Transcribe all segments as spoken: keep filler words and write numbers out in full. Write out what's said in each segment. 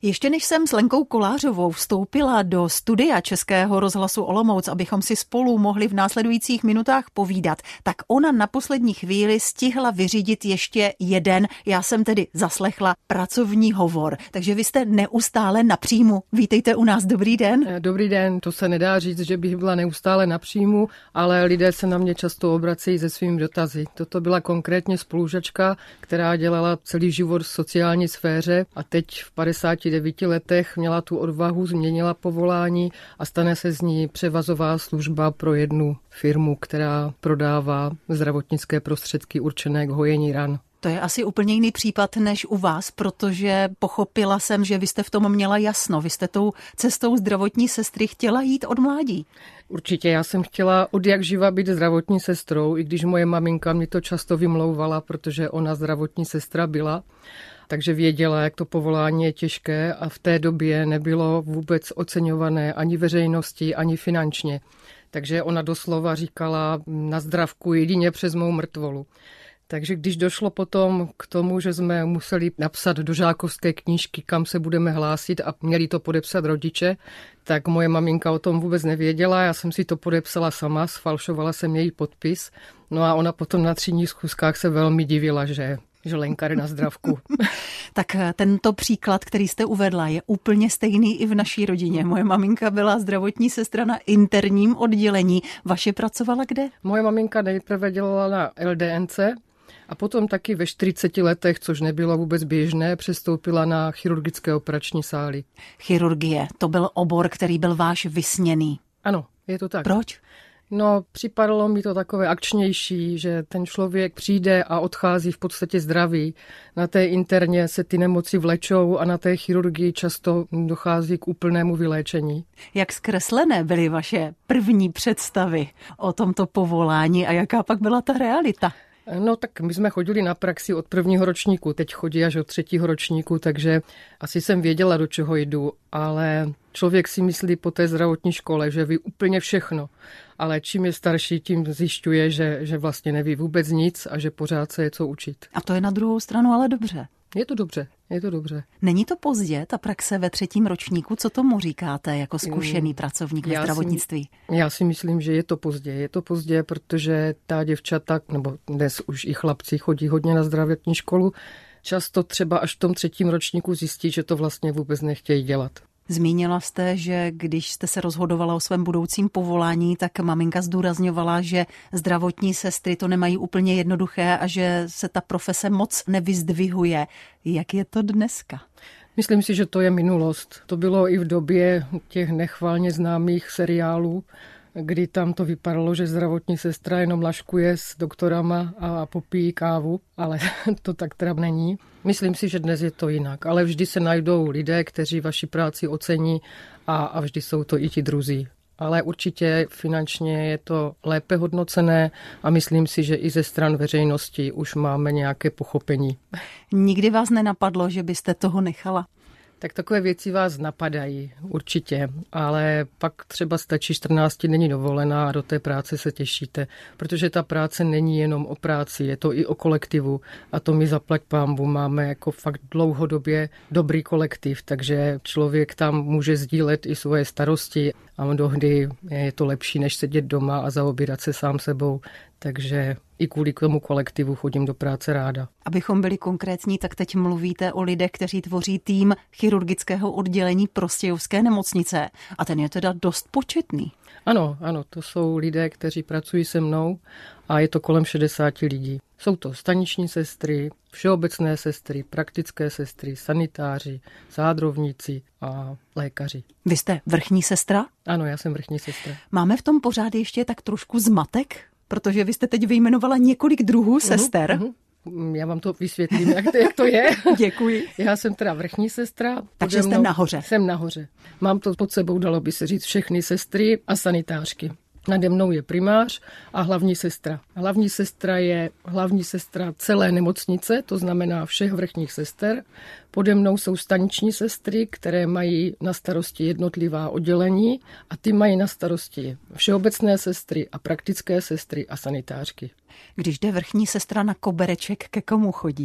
Ještě než jsem s Lenkou Kolářovou vstoupila do studia Českého rozhlasu Olomouc, abychom si spolu mohli v následujících minutách povídat, tak ona na poslední chvíli stihla vyřídit ještě jeden, já jsem tedy zaslechla, pracovní hovor. Takže vy jste neustále na příjmu. Vítejte u nás, dobrý den. Dobrý den, to se nedá říct, že bych byla neustále na příjmu, ale lidé se na mě často obracejí se svými dotazy. Toto byla konkrétně spolužačka, která dělala celý život v sociální sféře a teď v padesáti devíti letech měla tu odvahu, změnila povolání a stane se z ní převazová služba pro jednu firmu, která prodává zdravotnické prostředky určené k hojení ran. To je asi úplně jiný případ než u vás, protože pochopila jsem, že vy jste v tom měla jasno. Vy jste tou cestou zdravotní sestry chtěla jít od mládí. Určitě, já jsem chtěla od jak živa být zdravotní sestrou, i když moje maminka mi to často vymlouvala, protože ona zdravotní sestra byla. Takže věděla, jak to povolání je těžké a v té době nebylo vůbec oceňované ani veřejnosti, ani finančně. Takže ona doslova říkala na zdravku jedině přes mou mrtvolu. Takže když došlo potom k tomu, že jsme museli napsat do žákovské knížky, kam se budeme hlásit a měli to podepsat rodiče, tak moje maminka o tom vůbec nevěděla. Já jsem si to podepsala sama, sfalšovala jsem její podpis. No a ona potom na třídních schůzkách se velmi divila, že že Lenka jde na zdravku. Tak tento příklad, který jste uvedla, je úplně stejný i v naší rodině. Moje maminka byla zdravotní sestra na interním oddělení. Vaše pracovala kde? Moje maminka nejprve dělala na el dé en cé a potom taky ve čtyřiceti letech, což nebylo vůbec běžné, přestoupila na chirurgické operační sály. Chirurgie, to byl obor, který byl váš vysněný. Ano, je to tak. Proč? No, připadalo mi to takové akčnější, že ten člověk přijde a odchází v podstatě zdravý. Na té interně se ty nemoci vlečou a na té chirurgii často dochází k úplnému vyléčení. Jak zkreslené byly vaše první představy o tomto povolání a jaká pak byla ta realita? No tak my jsme chodili na praxi od prvního ročníku, teď chodí až od třetího ročníku, takže asi jsem věděla, do čeho jdu, ale člověk si myslí po té zdravotní škole, že ví úplně všechno, ale čím je starší, tím zjišťuje, že, že vlastně neví vůbec nic a že pořád se je co učit. A to je na druhou stranu ale dobře. Je to dobře, je to dobře. Není to pozdě, ta praxe ve třetím ročníku? Co tomu říkáte jako zkušený pracovník ve zdravotnictví? Si, já si myslím, že je to pozdě. Je to pozdě, protože ta děvčata, nebo dnes už i chlapci chodí hodně na zdravotní školu, často třeba až v tom třetím ročníku zjistí, že to vlastně vůbec nechtějí dělat. Zmínila jste, že když jste se rozhodovala o svém budoucím povolání, tak maminka zdůrazňovala, že zdravotní sestry to nemají úplně jednoduché a že se ta profese moc nevyzdvihuje. Jak je to dneska? Myslím si, že to je minulost. To bylo i v době těch nechvalně známých seriálů, kdy tam to vypadalo, že zdravotní sestra jenom laškuje s doktorama a popíjí kávu, ale to tak teda není. Myslím si, že dnes je to jinak, ale vždy se najdou lidé, kteří vaši práci ocení a, a vždy jsou to i ti druzí. Ale určitě finančně je to lépe hodnocené a myslím si, že i ze stran veřejnosti už máme nějaké pochopení. Nikdy vás nenapadlo, že byste toho nechala? Tak takové věci vás napadají, určitě, ale pak třeba stačí čtrnáct denní dovolená a do té práce se těšíte, protože ta práce není jenom o práci, je to i o kolektivu a to my zaplať pánbu máme jako fakt dlouhodobě dobrý kolektiv, takže člověk tam může sdílet i svoje starosti a mnohdy je to lepší, než sedět doma a zaobírat se sám sebou. Takže i kvůli tomu kolektivu chodím do práce ráda. Abychom byli konkrétní, tak teď mluvíte o lidech, kteří tvoří tým chirurgického oddělení Prostějovské nemocnice. A ten je teda dost početný. Ano, ano, to jsou lidé, kteří pracují se mnou a je to kolem šedesát lidí. Jsou to staniční sestry, všeobecné sestry, praktické sestry, sanitáři, zádrovníci a lékaři. Vy jste vrchní sestra? Ano, já jsem vrchní sestra. Máme v tom pořád ještě tak trošku zmatek? Protože vy jste teď vyjmenovala několik druhů sester. Uh-huh, uh-huh. Já vám to vysvětlím, jak to, jak to je. Děkuji. Já jsem teda vrchní sestra. Takže jste nahoře. Jsem nahoře. Mám to pod sebou, dalo by se říct, všechny sestry a sanitářky. Nade mnou je primář a hlavní sestra. Hlavní sestra je hlavní sestra celé nemocnice, to znamená všech vrchních sester. Pode mnou jsou staniční sestry, které mají na starosti jednotlivá oddělení a ty mají na starosti všeobecné sestry a praktické sestry a sanitářky. Když jde vrchní sestra na kobereček, ke komu chodí?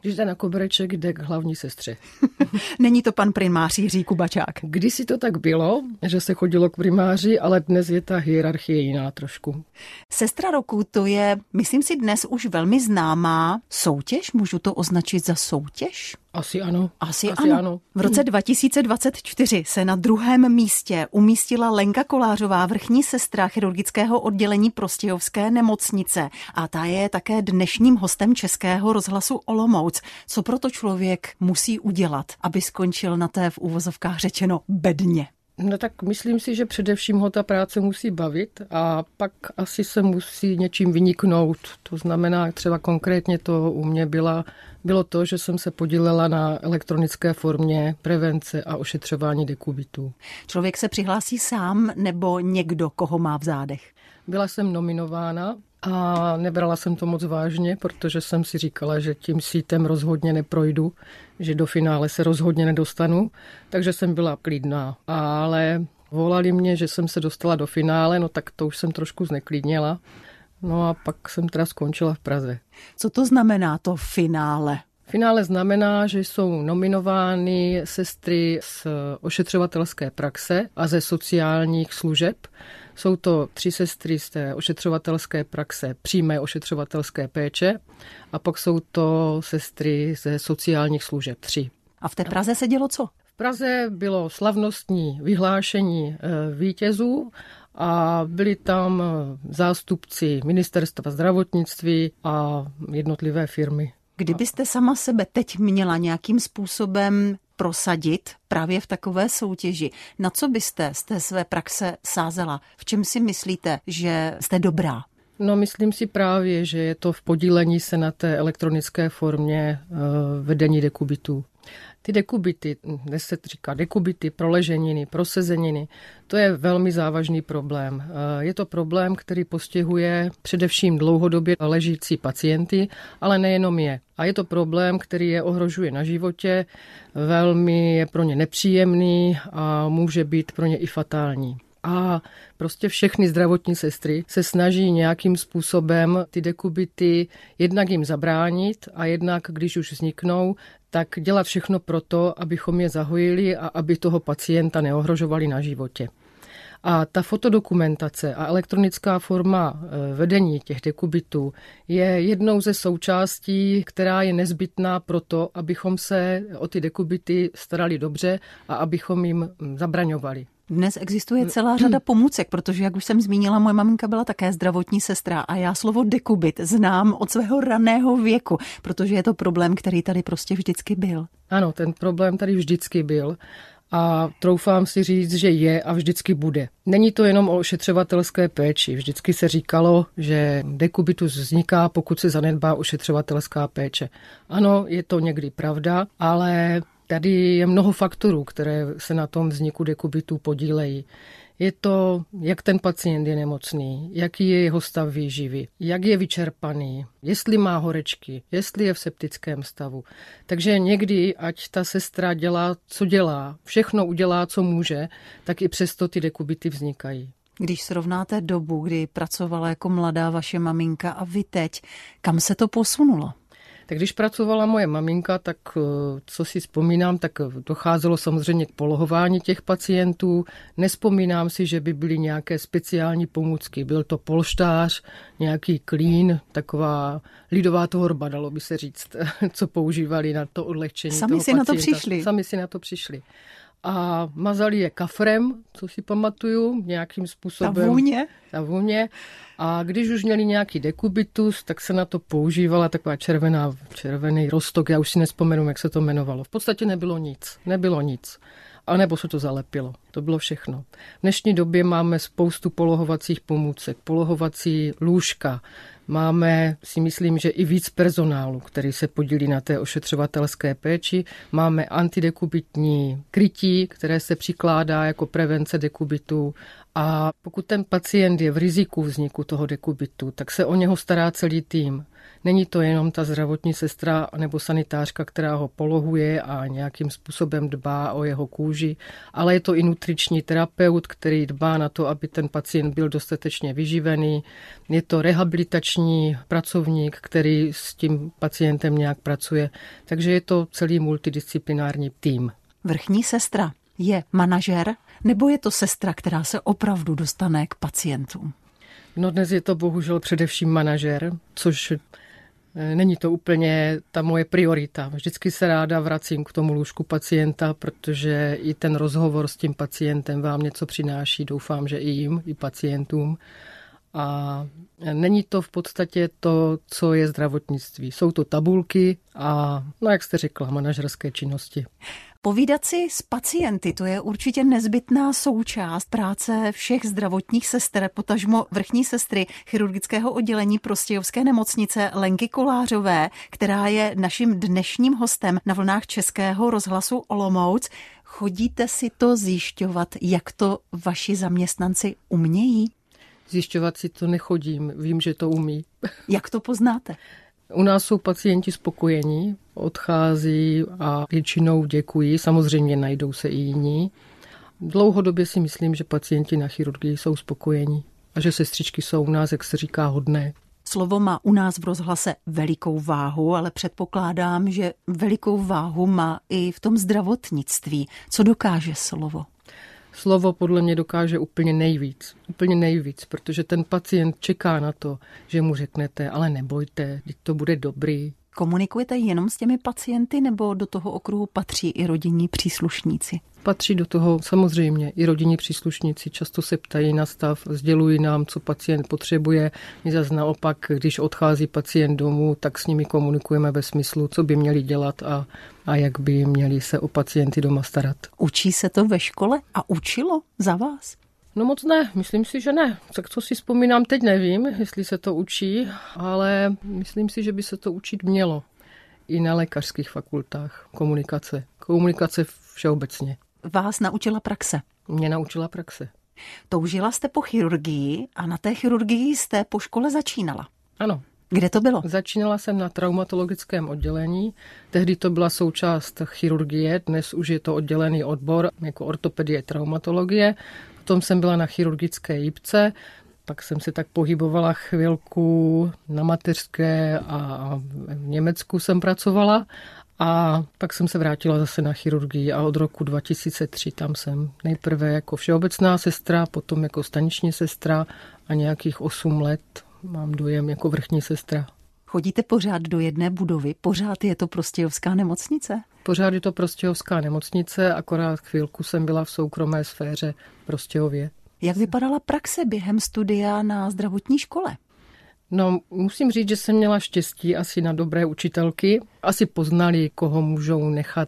Když jde na kobereček, jde k hlavní sestře. Není to pan primář Jiří Kubačák? Kdysi to tak bylo, že se chodilo k primáři, ale dnes je ta hierarchie jiná trošku. Sestra roku, to je, myslím si, dnes už velmi známá soutěž. Můžu to označit za soutěž? Asi ano. Asi, Asi ano. ano. V roce dva tisíce dvacet čtyři se na druhém místě umístila Lenka Kolářová, vrchní sestra chirurgického oddělení Prostějovské nemocnice. A ta je také dnešním hostem Českého rozhlasu Olomouc. Co proto člověk musí udělat, aby skončil na té v úvozovkách řečeno bedně? No tak myslím si, že především ho ta práce musí bavit a pak asi se musí něčím vyniknout. To znamená, třeba konkrétně to u mě byla, bylo to, že jsem se podílela na elektronické formě prevence a ošetřování dekubitů. Člověk se přihlásí sám nebo někdo, koho má v zádech? Byla jsem nominována a nebrala jsem to moc vážně, protože jsem si říkala, že tím sítem rozhodně neprojdu, že do finále se rozhodně nedostanu, takže jsem byla klidná. Ale volali mě, že jsem se dostala do finále, no tak to už jsem trošku zneklidněla. No a pak jsem teda skončila v Praze. Co to znamená to finále? Finále znamená, že jsou nominovány sestry z ošetřovatelské praxe a ze sociálních služeb. Jsou to tři sestry z té ošetřovatelské praxe, přímé ošetřovatelské péče a pak jsou to sestry ze sociálních služeb, tři. A v té Praze se dělo co? V Praze bylo slavnostní vyhlášení vítězů a byli tam zástupci ministerstva zdravotnictví a jednotlivé firmy. Kdybyste sama sebe teď měla nějakým způsobem prosadit právě v takové soutěži, na co byste z té své praxe sázela? V čem si myslíte, že jste dobrá? No, myslím si právě, že je to v podílení se na té elektronické formě uh, vedení dekubitů. Ty dekubity, dnes se říká dekubity, proleženiny, prosezeniny, to je velmi závažný problém. Je to problém, který postihuje především dlouhodobě ležící pacienty, ale nejenom je. A je to problém, který je ohrožuje na životě, velmi je pro ně nepříjemný a může být pro ně i fatální. A prostě všechny zdravotní sestry se snaží nějakým způsobem ty dekubity jednak jim zabránit a jednak, když už vzniknou, tak dělat všechno pro to, abychom je zahojili a aby toho pacienta neohrožovali na životě. A ta fotodokumentace a elektronická forma vedení těch dekubitů je jednou ze součástí, která je nezbytná pro to, abychom se o ty dekubity starali dobře a abychom jim zabraňovali. Dnes existuje celá řada pomůcek, protože, jak už jsem zmínila, moje maminka byla také zdravotní sestra a já slovo dekubit znám od svého raného věku, protože je to problém, který tady prostě vždycky byl. Ano, ten problém tady vždycky byl. A troufám si říct, že je a vždycky bude. Není to jenom o ošetřovatelské péči. Vždycky se říkalo, že dekubitus vzniká, pokud se zanedbá ošetřovatelská péče. Ano, je to někdy pravda, ale tady je mnoho faktorů, které se na tom vzniku dekubitů podílejí. Je to, jak ten pacient je nemocný, jaký je jeho stav výživy, jak je vyčerpaný, jestli má horečky, jestli je v septickém stavu. Takže někdy, ať ta sestra dělá, co dělá, všechno udělá, co může, tak i přesto ty dekubity vznikají. Když srovnáte dobu, kdy pracovala jako mladá vaše maminka a vy teď, kam se to posunulo? Tak když pracovala moje maminka, tak co si vzpomínám, tak docházelo samozřejmě k polohování těch pacientů. Nespomínám si, že by byly nějaké speciální pomůcky. Byl to polštář, nějaký klín, taková lidová tvorba, dalo by se říct, co používali na to odlehčení Sami toho si pacienta. na to přišli. Sami si na to přišli. A mazali je kafrem, co si pamatuju, nějakým způsobem. Ta vůně? Ta vůně. A když už měli nějaký dekubitus, tak se na to používala taková červená, červený roztok, já už si nespomenu, jak se to jmenovalo. V podstatě nebylo nic, nebylo nic. A nebo se to zalepilo. To bylo všechno. V dnešní době máme spoustu polohovacích pomůcek, polohovací lůžka. Máme, si myslím, že i víc personálu, který se podílí na té ošetřovatelské péči. Máme antidekubitní krytí, které se přikládá jako prevence dekubitů. A pokud ten pacient je v riziku vzniku toho dekubitu, tak se o něho stará celý tým. Není to jenom ta zdravotní sestra nebo sanitářka, která ho polohuje a nějakým způsobem dbá o jeho kůži, ale je to i nutriční terapeut, který dbá na to, aby ten pacient byl dostatečně vyživený. Je to rehabilitační pracovník, který s tím pacientem nějak pracuje. Takže je to celý multidisciplinární tým. Vrchní sestra je manažer, nebo je to sestra, která se opravdu dostane k pacientům? No dnes je to bohužel především manažer, což není to úplně ta moje priorita. Vždycky se ráda vracím k tomu lůžku pacienta, protože i ten rozhovor s tím pacientem vám něco přináší. Doufám, že i jim, i pacientům. A není to v podstatě to, co je zdravotnictví. Jsou to tabulky a, no jak jste řekla, manažerské činnosti. Povídat si s pacienty, to je určitě nezbytná součást práce všech zdravotních sester, potažmo vrchní sestry chirurgického oddělení Prostějovské nemocnice Lenky Kolářové, která je naším dnešním hostem na vlnách Českého rozhlasu Olomouc. Chodíte si to zjišťovat, jak to vaši zaměstnanci umějí? Zjišťovat si to nechodím, vím, že to umí. Jak to poznáte? U nás jsou pacienti spokojení, odchází a většinou děkují, samozřejmě najdou se i jiní. Dlouhodobě si myslím, že pacienti na chirurgii jsou spokojení a že sestřičky jsou u nás, jak se říká, hodné. Slovo má u nás v rozhlase velikou váhu, ale předpokládám, že velikou váhu má i v tom zdravotnictví. Co dokáže slovo? Slovo podle mě dokáže úplně nejvíc, úplně nejvíc, protože ten pacient čeká na to, že mu řeknete, ale nebojte, to bude dobrý. Komunikujete jenom s těmi pacienty, nebo do toho okruhu patří i rodinní příslušníci? Patří do toho samozřejmě i rodinní příslušníci. Často se ptají na stav, sdělují nám, co pacient potřebuje. My zase naopak, když odchází pacient domů, tak s nimi komunikujeme ve smyslu, co by měli dělat a, a jak by měli se o pacienty doma starat. Učí se to ve škole a učilo za vás? No moc ne, myslím si, že ne. Tak co si vzpomínám, teď nevím, jestli se to učí, ale myslím si, že by se to učit mělo. I na lékařských fakultách. Komunikace. Komunikace všeobecně. Vás naučila praxe? Mě naučila praxe. Toužila jste po chirurgii a na té chirurgii jste po škole začínala? Ano. Kde to bylo? Začínala jsem na traumatologickém oddělení. Tehdy to byla součást chirurgie, dnes už je to oddělený odbor jako ortopedie, traumatologie. Potom jsem byla na chirurgické jipce, pak jsem se tak pohybovala chvilku na mateřské a v Německu jsem pracovala. A pak jsem se vrátila zase na chirurgii a od roku dva tisíce tři tam jsem nejprve jako všeobecná sestra, potom jako staniční sestra a nějakých osm let mám dojem jako vrchní sestra. Chodíte pořád do jedné budovy? Pořád je to Prostějovská nemocnice? Pořád je to Prostějovská nemocnice, akorát chvilku jsem byla v soukromé sféře v Prostějově. Jak vypadala praxe během studia na zdravotní škole? No, musím říct, že jsem měla štěstí asi na dobré učitelky. Asi poznali, koho můžou nechat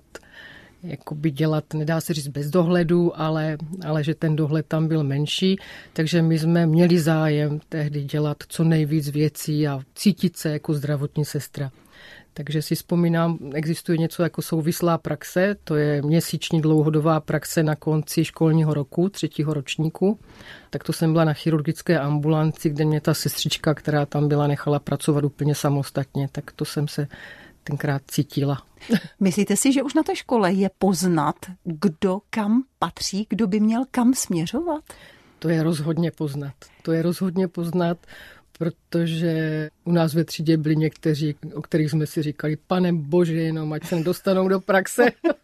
jakoby dělat, nedá se říct bez dohledu, ale, ale že ten dohled tam byl menší. Takže my jsme měli zájem tehdy dělat co nejvíc věcí a cítit se jako zdravotní sestra. Takže si vzpomínám, existuje něco jako souvislá praxe, to je měsíční dlouhodobá praxe na konci školního roku, třetího ročníku. Tak to jsem byla na chirurgické ambulanci, kde mě ta sestřička, která tam byla, nechala pracovat úplně samostatně, tak to jsem se tenkrát cítila. Myslíte si, že už na té škole je poznat, kdo kam patří, kdo by měl kam směřovat? To je rozhodně poznat. To je rozhodně poznat, protože u nás ve třídě byli někteří, o kterých jsme si říkali, pane bože, jenom ať se dostanou do praxe.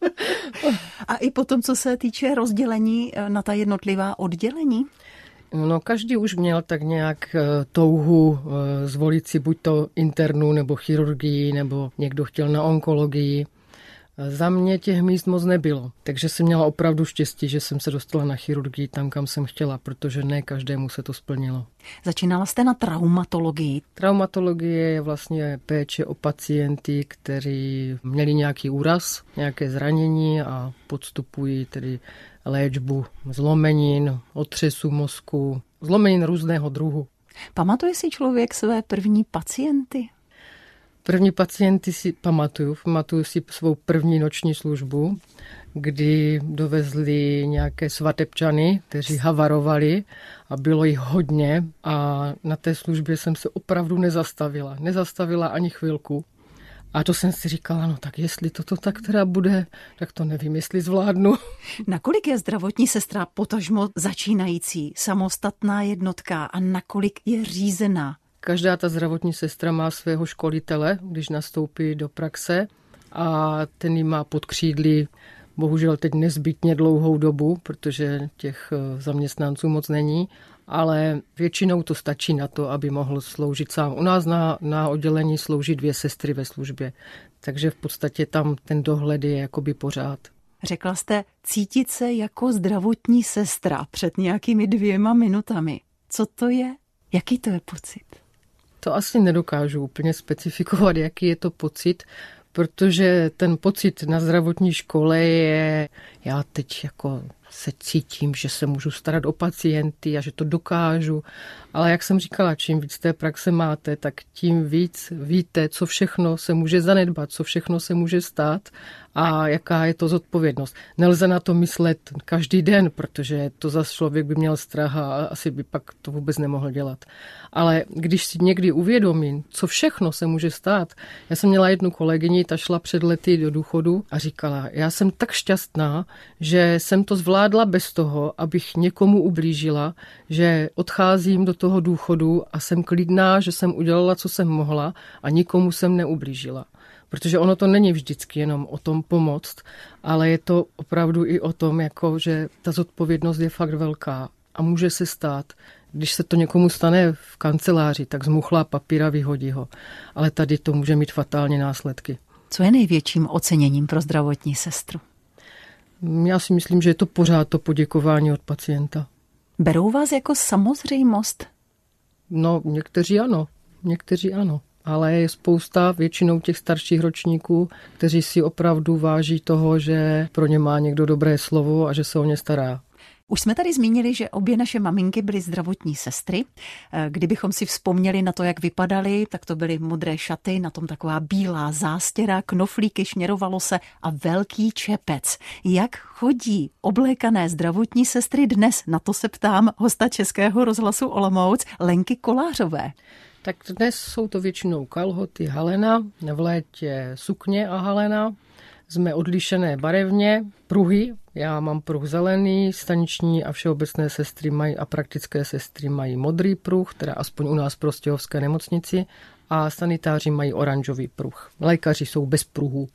A i potom, co se týče rozdělení na ta jednotlivá oddělení? No, každý už měl tak nějak touhu zvolit si buď to internu nebo chirurgii, nebo někdo chtěl na onkologii. Za mě těch míst moc nebylo, takže jsem měla opravdu štěstí, že jsem se dostala na chirurgii tam, kam jsem chtěla, protože ne každému se to splnilo. Začínala jste na traumatologii. Traumatologie je vlastně péče o pacienty, kteří měli nějaký úraz, nějaké zranění a podstupují tedy léčbu zlomenin, otřesu mozku, zlomenin různého druhu. Pamatuje si člověk své první pacienty? První pacienty si pamatuju, pamatuju si svou první noční službu. kdy dovezli nějaké svatebčany, kteří havarovali a bylo jich hodně a na té službě jsem se opravdu nezastavila. Nezastavila ani chvilku. A to jsem si říkala, no tak jestli toto tak teda bude, tak to nevím, jestli zvládnu. Nakolik je zdravotní sestra potažmo začínající, samostatná jednotka a nakolik je řízená? Každá ta zdravotní sestra má svého školitele, když nastoupí do praxe a ten jí má pod křídly bohužel teď nezbytně dlouhou dobu, protože těch zaměstnanců moc není, ale většinou to stačí na to, aby mohl sloužit sám. U nás na, na oddělení slouží dvě sestry ve službě, takže v podstatě tam ten dohled je jakoby pořád. Řekla jste cítit se jako zdravotní sestra před nějakými dvěma minutami. Co to je? Jaký to je pocit? To asi nedokážu úplně specifikovat, jaký je to pocit, protože ten pocit na zdravotní škole je, já teď jako se cítím, že se můžu starat o pacienty a že to dokážu. Ale jak jsem říkala, čím víc té praxe máte, tak tím víc víte, co všechno se může zanedbat, co všechno se může stát a jaká je to zodpovědnost. Nelze na to myslet každý den, protože to zase člověk by měl strach a asi by pak to vůbec nemohl dělat. Ale když si někdy uvědomím, co všechno se může stát. Já jsem měla jednu kolegyni, ta šla před lety do důchodu a říkala, já jsem tak šťastná, že jsem to zvládla bez toho, abych někomu ublížila, že odcházím do toho důchodu a jsem klidná, že jsem udělala, co jsem mohla a nikomu jsem neublížila. Protože ono to není vždycky jenom o tom pomoct, ale je to opravdu i o tom, jako, že ta zodpovědnost je fakt velká a může se stát. Když se to někomu stane v kanceláři, tak zmuchlá papír a vyhodí ho. Ale tady to může mít fatální následky. Co je největším oceněním pro zdravotní sestru? Já si myslím, že je to pořád to poděkování od pacienta. Berou vás jako samozřejmost? No, někteří ano, někteří ano. Ale je spousta většinou těch starších ročníků, kteří si opravdu váží toho, že pro ně má někdo dobré slovo a že se o ně stará. Už jsme tady zmínili, že obě naše maminky byly zdravotní sestry. Kdybychom si vzpomněli na to, jak vypadaly, tak to byly modré šaty, na tom taková bílá zástěra, knoflíky, šněrovalo se a velký čepec. Jak chodí oblékané zdravotní sestry dnes? Na to se ptám hosta Českého rozhlasu Olomouc, Lenky Kolářové. Tak dnes jsou to většinou kalhoty halena, v létě sukně a halena. Jsme odlišené barevně, pruhy. Já mám pruh zelený, staniční a všeobecné sestry mají a praktické sestry mají modrý pruh, teda aspoň u nás v Prostějovské nemocnici, a sanitáři mají oranžový pruh. Lékaři jsou bez pruhů.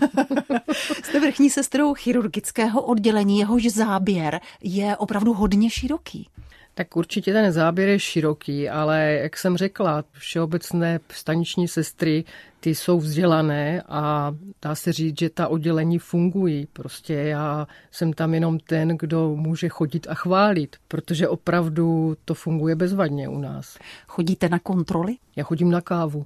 Jste vrchní sestrou chirurgického oddělení, jehož záběr je opravdu hodně široký. Tak určitě ten záběr je široký, ale jak jsem řekla, všeobecné staniční sestry, ty jsou vzdělané a dá se říct, že ta oddělení fungují. Prostě já jsem tam jenom ten, kdo může chodit a chválit, protože opravdu to funguje bezvadně u nás. Chodíte na kontroly? Já chodím na kávu.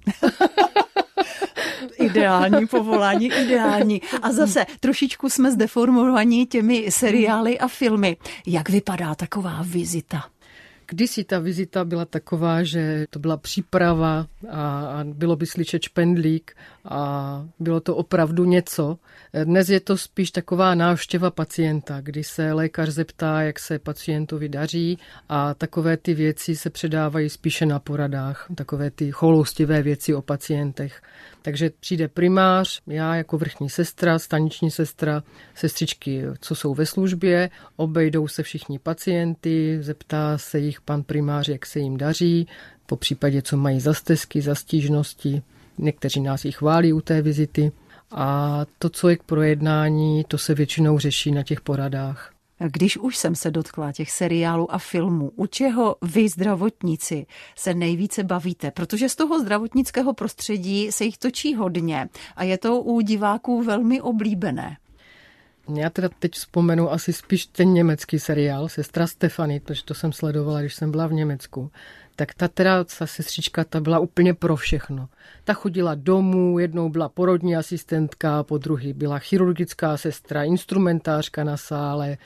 Ideální povolání, ideální. A zase trošičku jsme zdeformovaní těmi seriály a filmy. Jak vypadá taková vizita? Kdysi ta vizita byla taková, že to byla příprava a bylo by slyšet špendlík a bylo to opravdu něco. Dnes je to spíš taková návštěva pacienta, kdy se lékař zeptá, jak se pacientovi daří a takové ty věci se předávají spíše na poradách, takové ty choulostivé věci o pacientech. Takže přijde primář, já jako vrchní sestra, staniční sestra, sestřičky, co jsou ve službě, obejdou se všichni pacienty, zeptá se jich pan primář, jak se jim daří, po případě, co mají za stesky, za stížnosti. Někteří nás i chválí u té vizity. A to, co je k projednání, to se většinou řeší na těch poradách. Když už jsem se dotkla těch seriálů a filmů, u čeho vy, zdravotníci, se nejvíce bavíte? Protože z toho zdravotnického prostředí se jich točí hodně a je to u diváků velmi oblíbené. Já teda teď vzpomenu asi spíš ten německý seriál Sestra Stefany, protože to jsem sledovala, když jsem byla v Německu. Tak ta teda, ta sestřička, ta byla úplně pro všechno. Ta chodila domů, jednou byla porodní asistentka, po druhý byla chirurgická sestra, instrumentářka na sále,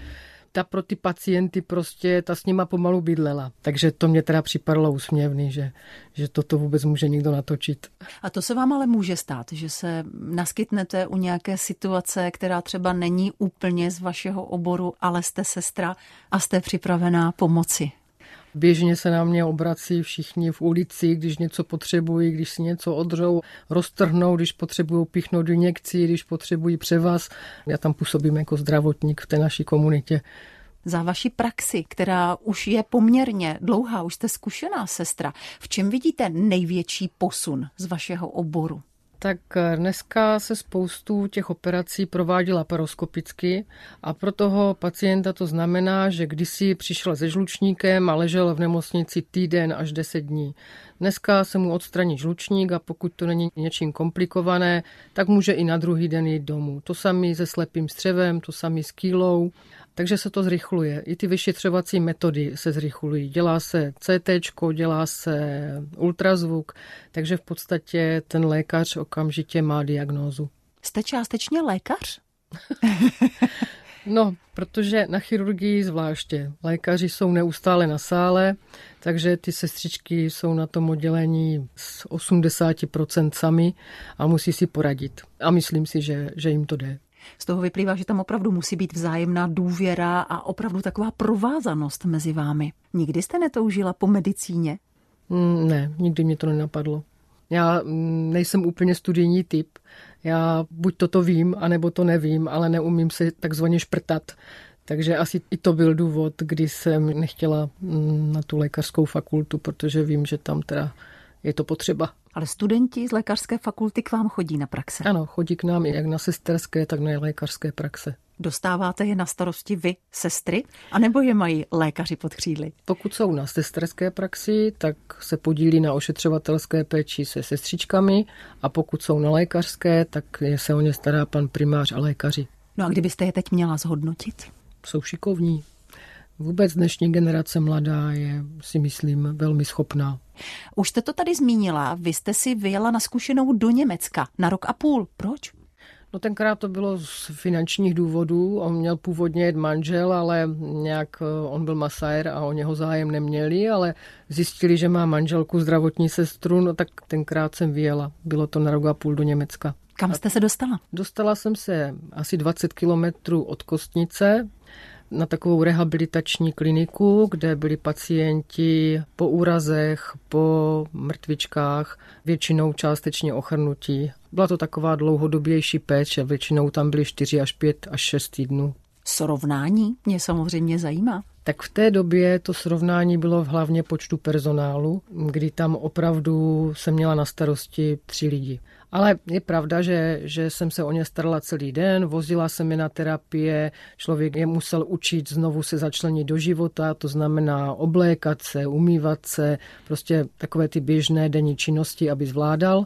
ta pro ty pacienty prostě, ta s nima pomalu bydlela. Takže to mě teda připadlo úsměvný, že, že toto vůbec může někdo natočit. A to se vám ale může stát, že se naskytnete u nějaké situace, která třeba není úplně z vašeho oboru, ale jste sestra a jste připravená pomoci. Běžně se na mě obrací všichni v ulici, když něco potřebují, když si něco odřou, roztrhnou, když potřebují píchnout injekci, když potřebují převaz. Já tam působím jako zdravotník v té naší komunitě. Za vaši praxi, která už je poměrně dlouhá, už jste zkušená sestra, v čem vidíte největší posun z vašeho oboru? Tak dneska se spoustu těch operací provádí laparoskopicky a pro toho pacienta to znamená, že kdysi přišel se žlučníkem a ležel v nemocnici týden až deset dní. Dneska se mu odstraní žlučník a pokud to není něčím komplikované, tak může i na druhý den jít domů. To samé se slepým střevem, to samé s kýlou. Takže se to zrychluje. I ty vyšetřovací metody se zrychlují. Dělá se cé téčko, dělá se ultrazvuk, takže v podstatě ten lékař okamžitě má diagnózu. Jste částečně lékař? No, protože na chirurgii zvláště. Lékaři jsou neustále na sále, takže ty sestřičky jsou na tom oddělení z osmdesát procent sami a musí si poradit. A myslím si, že, že jim to jde. Z toho vyplývá, že tam opravdu musí být vzájemná důvěra a opravdu taková provázanost mezi vámi. Nikdy jste netoužila po medicíně? Ne, nikdy mě to nenapadlo. Já nejsem úplně studijní typ. Já buď toto vím, anebo to nevím, ale neumím se takzvaně šprtat. Takže asi i to byl důvod, kdy jsem nechtěla na tu lékařskou fakultu, protože vím, že tam teda je to potřeba. Ale studenti z lékařské fakulty k vám chodí na praxe? Ano, chodí k nám jak na sesterské, tak na lékařské praxe. Dostáváte je na starosti vy, sestry, anebo je mají lékaři pod křídly? Pokud jsou na sesterské praxi, tak se podílí na ošetřovatelské péči se sestřičkami a pokud jsou na lékařské, tak se o ně stará pan primář a lékaři. No a kdybyste je teď měla zhodnotit? Jsou šikovní. Vůbec dnešní generace mladá je, si myslím, velmi schopná. Už jste to tady zmínila, vy jste si vyjela na zkušenou do Německa na rok a půl. Proč? No tenkrát to bylo z finančních důvodů. On měl původně jet manžel, ale nějak on byl masér a o něho zájem neměli, ale zjistili, že má manželku zdravotní sestru, no tak tenkrát jsem vyjela. Bylo to na rok a půl do Německa. Kam jste se dostala? Dostala jsem se asi dvacet kilometrů od Kostnice na takovou rehabilitační kliniku, kde byli pacienti po úrazech, po mrtvičkách, většinou částečně ochrnutí. Byla to taková dlouhodobější péče, většinou tam byly čtyři až pět až šest týdnů. Srovnání mě samozřejmě zajímá. Tak v té době to srovnání bylo v hlavně počtu personálu, kdy tam opravdu jsem měla na starosti tři lidi. Ale je pravda, že, že jsem se o ně starala celý den, vozila jsem je na terapie, člověk je musel učit znovu se začlenit do života, to znamená oblékat se, umývat se, prostě takové ty běžné denní činnosti, aby zvládal.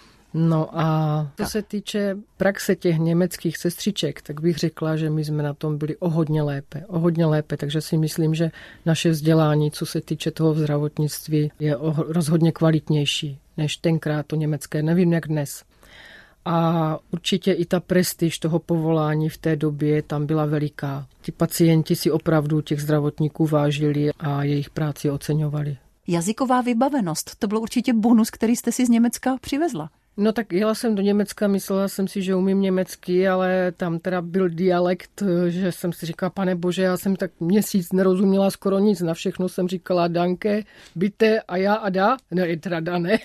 No a co se týče praxe těch německých sestřiček, tak bych řekla, že my jsme na tom byli o hodně lépe, o hodně lépe, takže si myslím, že naše vzdělání, co se týče toho zdravotnictví, je rozhodně kvalitnější než tenkrát to německé, nevím jak dnes. A určitě i ta prestiž toho povolání v té době tam byla veliká. Ti pacienti si opravdu těch zdravotníků vážili a jejich práci oceňovali. Jazyková vybavenost, to byl určitě bonus, který jste si z Německa přivezla. No tak jela jsem do Německa, myslela jsem si, že umím německy, ale tam teda byl dialekt, že jsem si říkala, pane bože, já jsem tak měsíc nerozuměla skoro nic, na všechno jsem říkala danke, bitte a já a da, ne, teda da ne.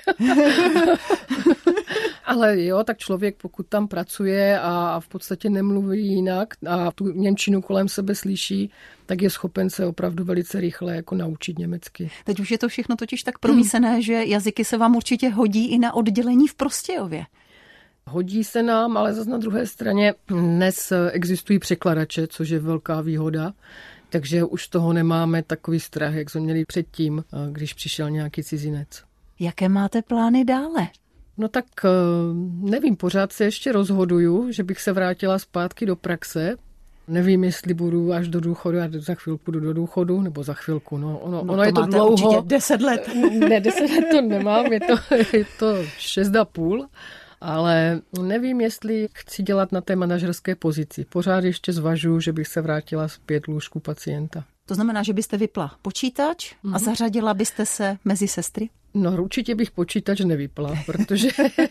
Ale jo, tak člověk, pokud tam pracuje a v podstatě nemluví jinak a tu němčinu kolem sebe slyší, tak je schopen se opravdu velice rychle jako naučit německy. Teď už je to všechno totiž tak promísené, hmm. že jazyky se vám určitě hodí i na oddělení v Prostějově. Hodí se nám, ale zase na druhé straně dnes existují překladače, což je velká výhoda. Takže už toho nemáme takový strach, jak jsme měli předtím, když přišel nějaký cizinec. Jaké máte plány dále? No tak nevím, pořád se ještě rozhoduju, že bych se vrátila zpátky do praxe. Nevím, jestli budu až do důchodu, já za chvilku jdu do důchodu, nebo za chvilku, no ono, no ono to je to máte dlouho. Určitě deset let. Ne, deset let to nemám, je to, je to šest a půl, Ale nevím, jestli chci dělat na té manažerské pozici. Pořád ještě zvažuji, že bych se vrátila zpět lůžku pacienta. To znamená, že byste vypla počítač a zařadila byste se mezi sestry? No určitě bych počítač nevypla, protože,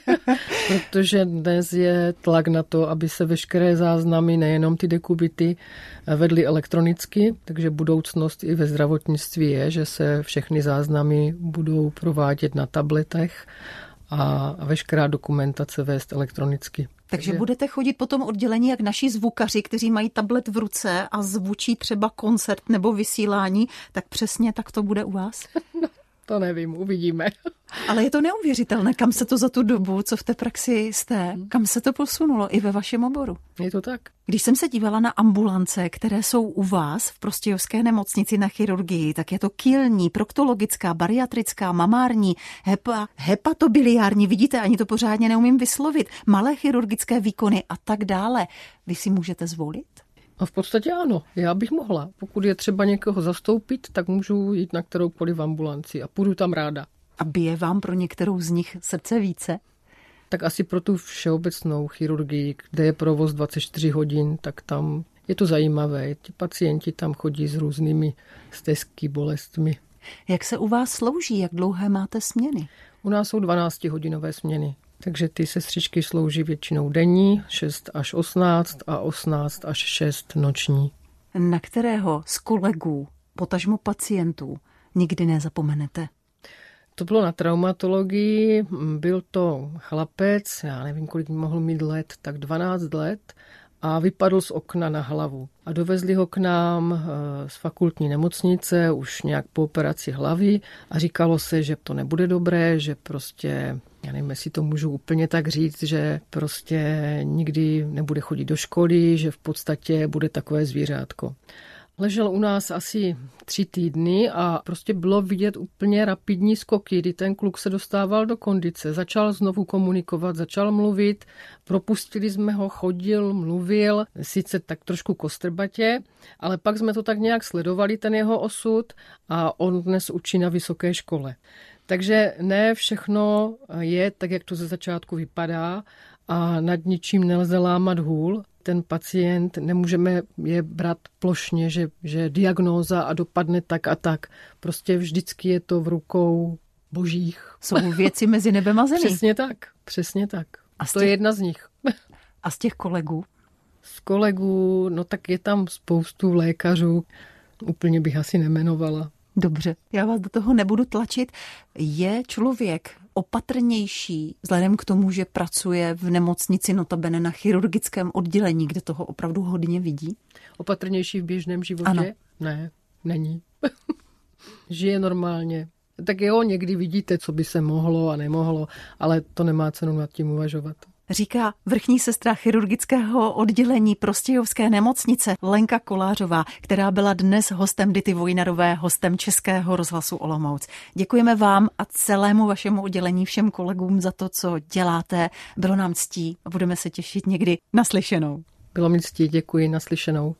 protože dnes je tlak na to, aby se veškeré záznamy, nejenom ty dekubity, vedly elektronicky, takže budoucnost i ve zdravotnictví je, že se všechny záznamy budou provádět na tabletech a veškerá dokumentace vést elektronicky. Takže, Takže budete chodit po tom oddělení jak naši zvukaři, kteří mají tablet v ruce a zvučí třeba koncert nebo vysílání, tak přesně tak to bude u vás? No, to nevím, uvidíme. Ale je to neuvěřitelné, kam se to za tu dobu, co v té praxi jste, kam se to posunulo i ve vašem oboru. Je to tak. Když jsem se dívala na ambulance, které jsou u vás v Prostějovské nemocnici na chirurgii, tak je to kýlní, proktologická, bariatrická, mamární, hepa, hepatobiliární, vidíte, ani to pořádně neumím vyslovit, malé chirurgické výkony a tak dále. Vy si můžete zvolit? A v podstatě ano, já bych mohla. Pokud je třeba někoho zastoupit, tak můžu jít na kteroukoliv ambulanci a půjdu tam ráda. A bije vám pro některou z nich srdce více? Tak asi pro tu všeobecnou chirurgii, kde je provoz dvacet čtyři hodin, tak tam je to zajímavé. Ti pacienti tam chodí s různými stezky, bolestmi. Jak se u vás slouží? Jak dlouhé máte směny? U nás jsou dvanáctihodinové směny. Takže ty sestřičky slouží většinou denní, šest až osmnáct a osmnáct až šest noční. Na kterého z kolegů, potažmo pacientů, nikdy nezapomenete? To bylo na traumatologii, byl to chlapec, já nevím, kolik mohl mít let, tak dvanáct let a vypadl z okna na hlavu. A dovezli ho k nám z fakultní nemocnice, už nějak po operaci hlavy a říkalo se, že to nebude dobré, že prostě, já nevím, jestli to můžu úplně tak říct, že prostě nikdy nebude chodit do školy, že v podstatě bude takové zvířátko. Ležel u nás asi tři týdny a prostě bylo vidět úplně rapidní skoky, kdy ten kluk se dostával do kondice, začal znovu komunikovat, začal mluvit, propustili jsme ho, chodil, mluvil, sice tak trošku kostrbatě, ale pak jsme to tak nějak sledovali, ten jeho osud, a on dnes učí na vysoké škole. Takže ne všechno je tak, jak to ze začátku vypadá a nad ničím nelze lámat hůl. Ten pacient, nemůžeme je brát plošně, že, že diagnóza a dopadne tak a tak. Prostě vždycky je to v rukou božích. Jsou věci mezi nebem a zemí. Přesně tak, přesně tak. A to těch... je jedna z nich. A z těch kolegů? Z kolegů, no tak je tam spoustu lékařů. Úplně bych asi nemenovala. Dobře, já vás do toho nebudu tlačit. Je člověk opatrnější vzhledem k tomu, že pracuje v nemocnici, notabene na chirurgickém oddělení, kde toho opravdu hodně vidí? Opatrnější v běžném životě? Ano. Ne, není. Žije normálně. Tak jo, někdy vidíte, co by se mohlo a nemohlo, ale to nemá cenu nad tím uvažovat. Říká vrchní sestra chirurgického oddělení Prostějovské nemocnice Lenka Kolářová, která byla dnes hostem Dity Vojnarové, hostem Českého rozhlasu Olomouc. Děkujeme vám a celému vašemu oddělení, všem kolegům za to, co děláte. Bylo nám ctí a budeme se těšit někdy naslyšenou. Bylo mi ctí, děkuji, naslyšenou.